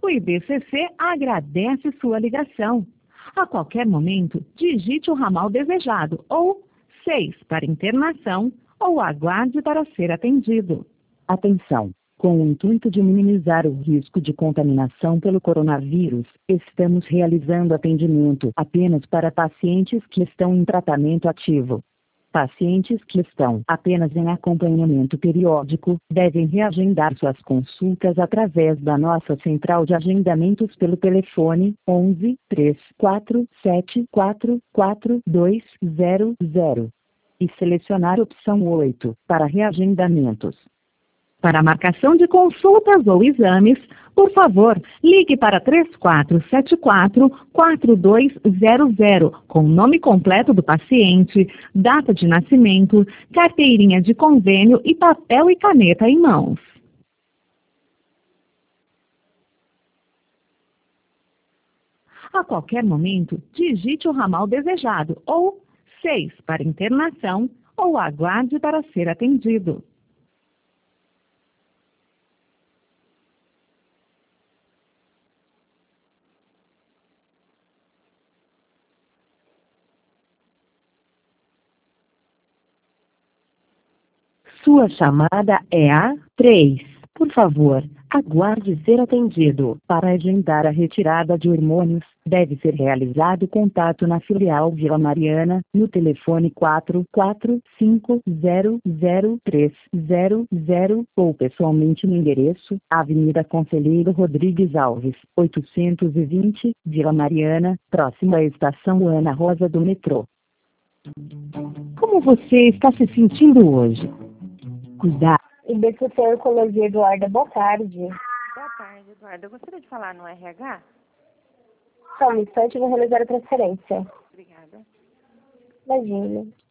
O IBCC agradece sua ligação. A qualquer momento, digite o ramal desejado ou 6 para internação ou aguarde para ser atendido. Atenção! Com o intuito de minimizar o risco de contaminação pelo coronavírus, estamos realizando atendimento apenas para pacientes que estão em tratamento ativo. Pacientes que estão apenas em acompanhamento periódico devem reagendar suas consultas através da nossa central de agendamentos pelo telefone 11 3474 4200 e selecionar a opção 8 para reagendamentos. Para marcação de consultas ou exames, por favor, ligue para 3474-4200 com o nome completo do paciente, data de nascimento, carteirinha de convênio e papel e caneta em mãos. A qualquer momento, digite o ramal desejado ou 6 para internação ou aguarde para ser atendido. Sua chamada é a 3. Por favor, aguarde ser atendido. Para agendar a retirada de hormônios, deve ser realizado contato na filial Vila Mariana, no telefone 44500300 ou pessoalmente no endereço Avenida Conselheiro Rodrigues Alves, 820, Vila Mariana, próximo à estação Ana Rosa do metrô. Como você está se sentindo hoje? Cuidado. IBCC Oncologia, Eduarda, boa tarde. Boa tarde, Eduarda. Eu gostaria de falar no RH? Só um instante, eu vou realizar a transferência. Obrigada. Imagina.